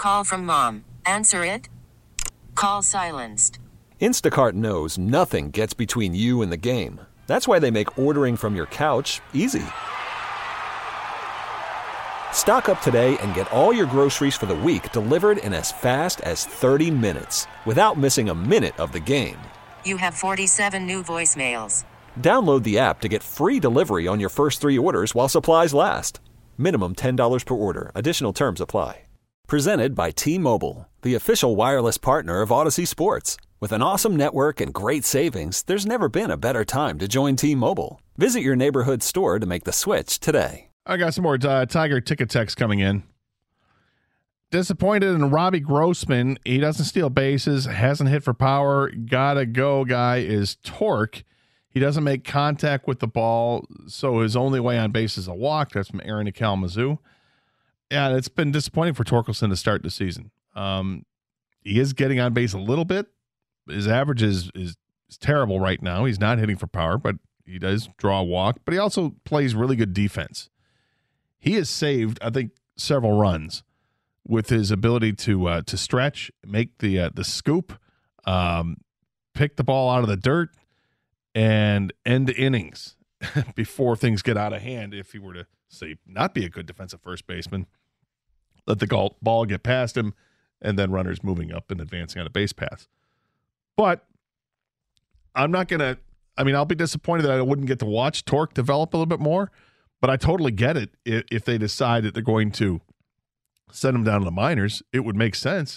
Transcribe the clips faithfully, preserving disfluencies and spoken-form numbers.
Call from mom. Answer it. Call silenced. Instacart knows nothing gets between you and the game. That's why they make ordering from your couch easy. Stock up today and get all your groceries for the week delivered in as fast as thirty minutes without missing a minute of the game. You have forty-seven new voicemails. Download the app to get free delivery on your first three orders while supplies last. Minimum ten dollars per order. Additional terms apply. Presented by T-Mobile, the official wireless partner of Odyssey Sports. With an awesome network and great savings, there's never been a better time to join T-Mobile. Visit your neighborhood store to make the switch today. I got some more uh, Tiger ticket text coming in. Disappointed in Robbie Grossman. He doesn't steal bases, hasn't hit for power. Gotta go guy is Torque. He doesn't make contact with the ball, so his only way on base is a walk. That's from Aaron in Kalamazoo. Yeah, it's been disappointing for Torkelson to start the season. Um, he is getting on base a little bit. His average is, is is terrible right now. He's not hitting for power, but he does draw a walk. But he also plays really good defense. He has saved, I think, several runs with his ability to uh, to stretch, make the uh, the scoop, um, pick the ball out of the dirt, and end innings before things get out of hand. If he were to, say, not be a good defensive first baseman, let the ball get past him, and then runners moving up and advancing on a base pass. But I'm not going to – I mean, I'll be disappointed that I wouldn't get to watch Torque develop a little bit more, but I totally get it. If, if they decide that they're going to send him down to the minors, it would make sense.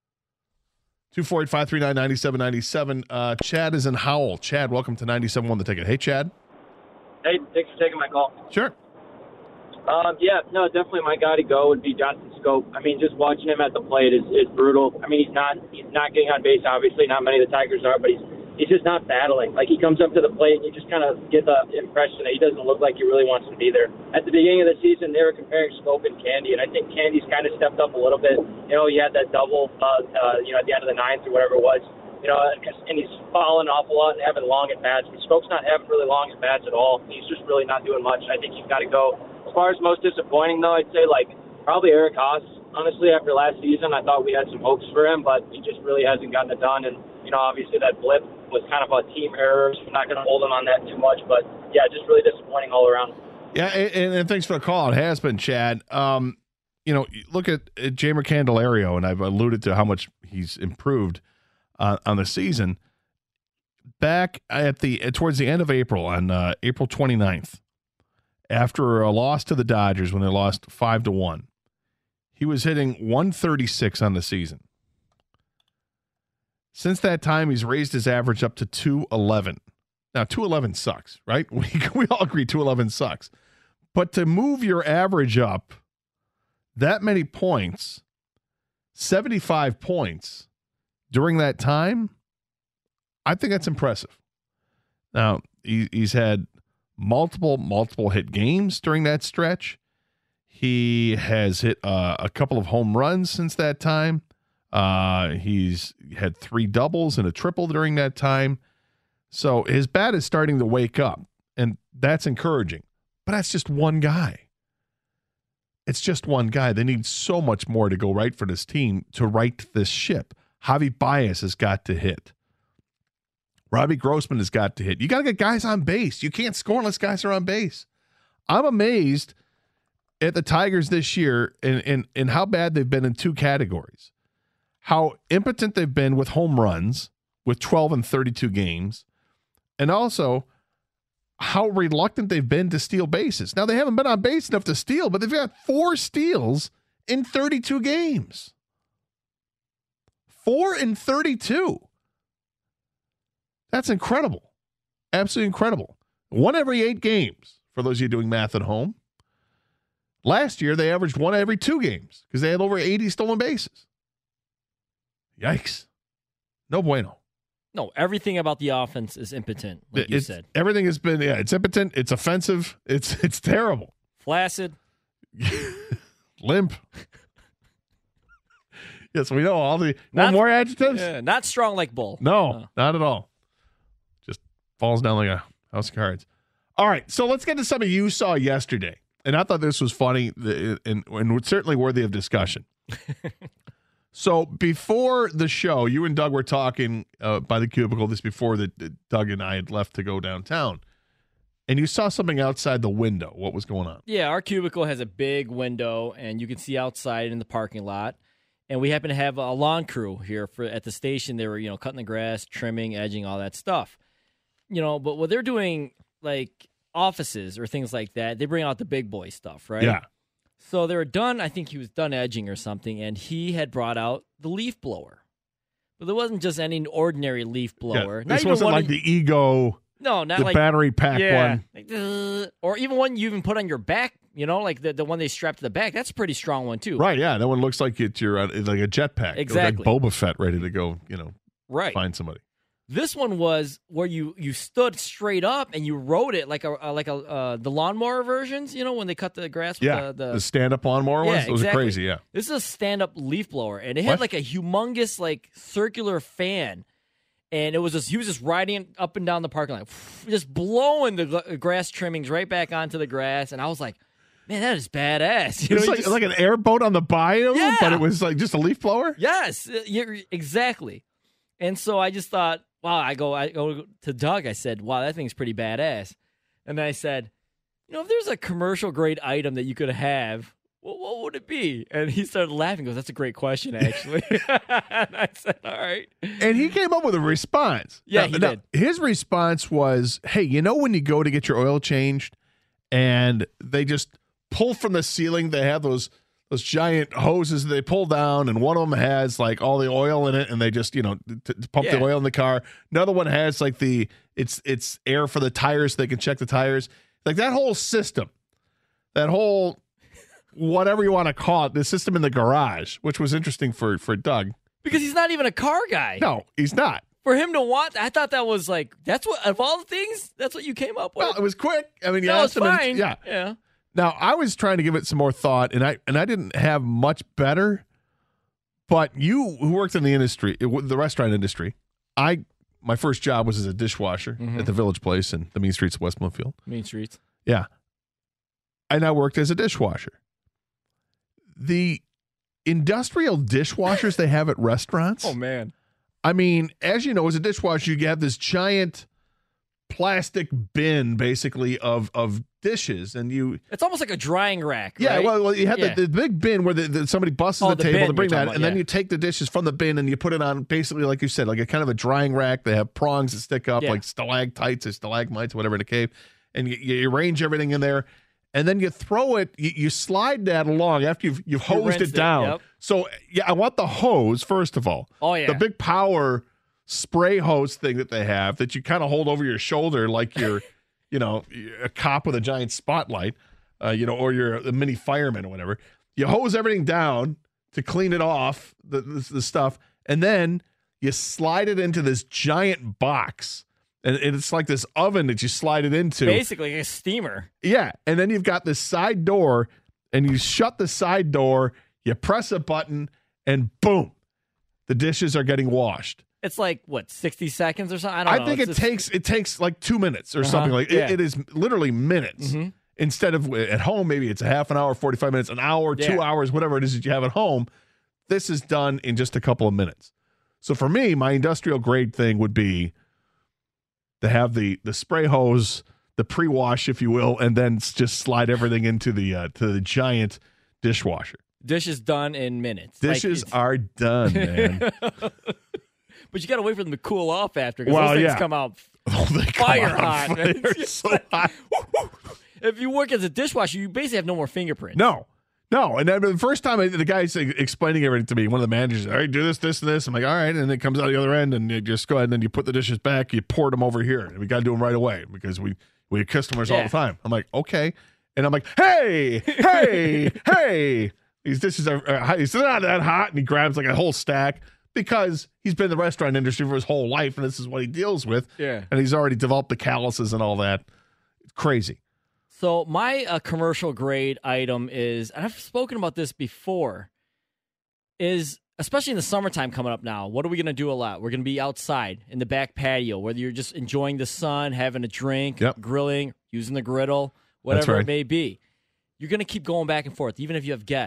two four eight, five three nine, nine seven nine seven. Uh, Chad is in Howell. Chad, welcome to ninety-seven point one The Ticket. Hey, Chad. Hey, thanks for taking my call. Sure. Um, yeah, no, definitely my guy to go would be Johnson Scope. I mean, just watching him at the plate is, is brutal. I mean, he's not he's not getting on base, obviously. Not many of the Tigers are, but he's he's just not battling. Like, he comes up to the plate, and you just kind of get the impression that he doesn't look like he really wants to be there. At the beginning of the season, they were comparing Scope and Candy, and I think Candy's kind of stepped up a little bit. You know, he had that double, uh, uh, you know, at the end of the ninth or whatever it was. You know, and he's falling off a lot and having long at-bats. But Scope's not having really long at-bats at all. He's just really not doing much. I think he's got to go. As far as most disappointing, though, I'd say, like, probably Eric Haas. Honestly, after last season, I thought we had some hopes for him, but he just really hasn't gotten it done. And, you know, obviously that blip was kind of a team error, so I'm not going to hold him on that too much. But, yeah, just really disappointing all around. Yeah, and, and thanks for the call. It has been, Chad. Um, you know, look at, at Jeimer Candelario, and I've alluded to how much he's improved uh, on the season. Back at the towards the end of April, on uh, April twenty-ninth, after a loss to the Dodgers when they lost five to one, he was hitting one thirty-six on the season. Since that time, he's raised his average up to two eleven. Now, two eleven sucks, right? We we all agree two eleven sucks. But to move your average up that many points, seventy-five points during that time, I think that's impressive. Now, he, he's had multiple, multiple hit games during that stretch. He has hit uh, a couple of home runs since that time. Uh, he's had three doubles and a triple during that time. So his bat is starting to wake up, and that's encouraging. But that's just one guy. It's just one guy. They need so much more to go right for this team to right this ship. Javi Baez has got to hit. Robbie Grossman has got to hit. You got to get guys on base. You can't score unless guys are on base. I'm amazed at the Tigers this year and, and, and how bad they've been in two categories. How impotent they've been with home runs with twelve and thirty-two games, and also how reluctant they've been to steal bases. Now, they haven't been on base enough to steal, but they've got four steals in thirty-two games. Four in thirty-two. That's incredible. Absolutely incredible. One every eight games, for those of you doing math at home. Last year, they averaged one every two games because they had over eighty stolen bases. Yikes. No bueno. No, everything about the offense is impotent, like you it's, said. Everything has been, yeah, it's impotent, it's offensive, it's it's terrible. Flaccid. Limp. Yes, we know all the, not, one more adjectives? Uh, not strong like Bull. No, uh. not at all. Just falls down like a house of cards. All right, so let's get to something you saw yesterday. And I thought this was funny and, and, and certainly worthy of discussion. So before the show, you and Doug were talking uh, by the cubicle. This before that that Doug and I had left to go downtown, and you saw something outside the window. What was going on? Yeah, our cubicle has a big window, and you can see outside in the parking lot. And we happen to have a lawn crew here for at the station. They were, you know, cutting the grass, trimming, edging, all that stuff. You know, but what they're doing, like offices or things like that, they bring out the big boy stuff, right? Yeah. So they were done, I think he was done edging or something, and he had brought out the leaf blower. But it wasn't just any ordinary leaf blower. Yeah, Not this even wasn't one like of- the Ego, No, not the like battery pack yeah, one. like, uh, or even one you even put on your back. You know, like the, the one they strap to the back. That's a pretty strong one too. Right, yeah. That one looks like it's your uh, like a jetpack. Exactly. Like Boba Fett ready to go, you know, Right. find somebody. This one was where you, you stood straight up and you rode it like a uh, like a uh, the lawnmower versions. You know, when they cut the grass with Yeah, the, the the stand-up lawnmower Yeah, ones? Those exactly. are crazy, yeah. This is a stand-up leaf blower, and it had What? like a humongous, like circular fan, and it was just he was just riding it up and down the parking lot, just blowing the gl- grass trimmings right back onto the grass, and I was like, man, that is badass. You It's know, like, you just- like an airboat on the bayou, Yeah. but it was like just a leaf blower? yes, uh, you're, exactly. And so I just thought, wow. I go, I go to Doug. I said, wow, that thing's pretty badass. And then I said, you know, if there's a commercial grade item that you could have, well, what would it be? And he started laughing. He goes, that's a great question, actually. And I said, all right. And he came up with a response. Yeah, Now- he now, did. His response was, hey, you know when you go to get your oil changed and they just pull from the ceiling, they have those those giant hoses that they pull down, and one of them has like all the oil in it, and they just, you know, t- t- pump the Yeah. oil in the car. Another one has like the, it's it's air for the tires so they can check the tires. Like that whole system, that whole, whatever you want to call it, the system in the garage, which was interesting for, for Doug. Because he's not even a car guy. No, he's not. For him to want, I thought that was like, that's what, of all the things, that's what you came up with. Well, it was quick. I mean, you no, it's asked him and- fine. yeah. Yeah. Now, I was trying to give it some more thought, and I and I didn't have much better. But you, who worked in the industry, the restaurant industry, I my first job was as a dishwasher Mhm. at the Village Place in the mean streets of West Bloomfield. Main Streets. Yeah, and I worked as a dishwasher. The industrial dishwashers they have at restaurants. Oh, man. I mean, as you know, as a dishwasher, you have this giant plastic bin, basically of of dishes, and you. It's almost like a drying rack. Yeah, right? well, well, you had Yeah. the, the big bin where the, the, somebody busts Oh, the, the table bin to bring you're that, talking and about, then yeah. you take the dishes from the bin and you put it on, basically, like you said, like a kind of a drying rack. They have prongs that stick up, Yeah. like stalactites or stalagmites, whatever in a cave, and you, you arrange everything in there, and then you throw it. You, you slide that along after you've you've You hosed rinsed it it, down. yep. So yeah, I want the hose first of all. Oh, yeah. The big power spray hose thing that they have that you kind of hold over your shoulder like you're, you know, a cop with a giant spotlight. Uh, you know, or you're a mini fireman or whatever. You hose everything down to clean it off, the, the, the stuff, and then you slide it into this giant box. And, and it's like this oven that you slide it into. Basically, a steamer. Yeah. And then you've got this side door, and you shut the side door, you press a button, and boom, the dishes are getting washed. It's like, what, sixty seconds or something? I don't I know. think It's it just- takes it takes like two minutes or Uh-huh, something like yeah. it, it is literally minutes. Mhm. Instead of at home, maybe it's a half an hour, forty-five minutes, an hour, two Yeah. hours, whatever it is that you have at home. This is done in just a couple of minutes. So for me, my industrial grade thing would be to have the the spray hose, the pre-wash, if you will, and then s- just slide everything into the uh, to the giant dishwasher. Dishes done in minutes. Like, Dishes it's- are done, man. But you got to wait for them to cool off after because Well, those things yeah. come out. Oh, they come Fire out on hot, fire. man. They're so hot. If you work as a dishwasher, you basically have no more fingerprints. No, no. And then the first time I, the guy's explaining everything to me, one of the managers, all right, do this, this, and this. I'm like, all right. And it comes out the other end, and you just go ahead and then you put the dishes back, you pour them over here. And we got to do them right away because we, we have customers all Yeah. the time. I'm like, okay. And I'm like, hey, hey, hey. These dishes are, are hot. He's not that hot. And he grabs like a whole stack because he's been in the restaurant industry for his whole life, and this is what he deals with. Yeah. And he's already developed the calluses and all that. It's crazy. So my uh, commercial grade item is, and I've spoken about this before, is especially in the summertime coming up now, what are we going to do a lot? We're going to be outside in the back patio, whether you're just enjoying the sun, having a drink, Yep. grilling, using the griddle, whatever right. it may be. You're going to keep going back and forth, even if you have guests.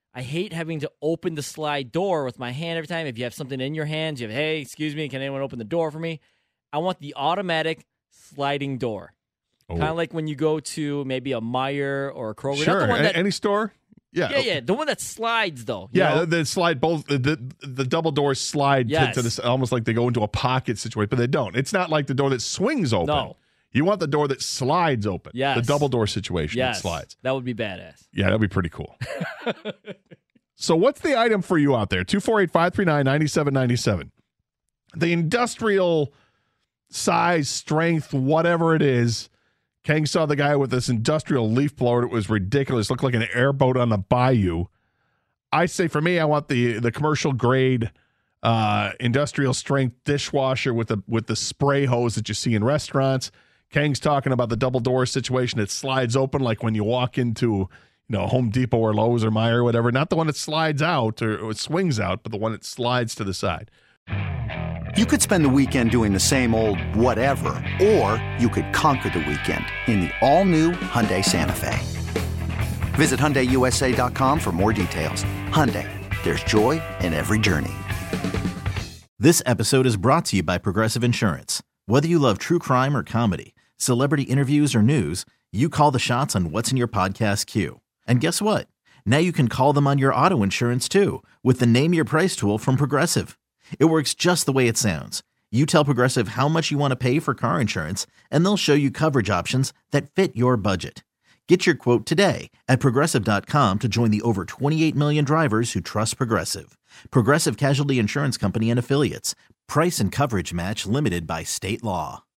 I hate having to open the slide door with my hand every time. If you have something in your hands, you have, hey, excuse me, can anyone open the door for me? I want the automatic sliding door. Oh. Kind of like when you go to maybe a Meijer or a Kroger. Sure, Not the one that, any store? Yeah, yeah, yeah. The one that slides, though. Yeah, know? they slide both. The the double doors slide yes. to, to this, almost like they go into a pocket situation, but they don't. It's not like the door that swings open. No. You want the door that slides open. Yes. The double door situation yes. that slides. That would be badass. Yeah, that'd be pretty cool. So what's the item for you out there? two four eight, five three nine, nine seven nine seven. The industrial size, strength, whatever it is. Kang saw the guy with this industrial leaf blower. It was ridiculous. Looked like an airboat on the bayou. I say for me, I want the the commercial grade uh, industrial strength dishwasher with the with the spray hose that you see in restaurants. Kang's talking about the double door situation. It slides open like when you walk into, you know, Home Depot or Lowe's or Meijer or whatever. Not the one that slides out or, or swings out, but the one that slides to the side. You could spend the weekend doing the same old whatever, or you could conquer the weekend in the all-new Hyundai Santa Fe. Visit Hyundai U S A dot com for more details. Hyundai, there's joy in every journey. This episode is brought to you by Progressive Insurance. Whether you love true crime or comedy, celebrity interviews or news, you call the shots on what's in your podcast queue. And guess what? Now you can call them on your auto insurance too with the Name Your Price tool from Progressive. It works just the way it sounds. You tell Progressive how much you want to pay for car insurance, and they'll show you coverage options that fit your budget. Get your quote today at Progressive dot com to join the over twenty-eight million drivers who trust Progressive. Progressive Casualty Insurance Company and Affiliates. Price and coverage match limited by state law.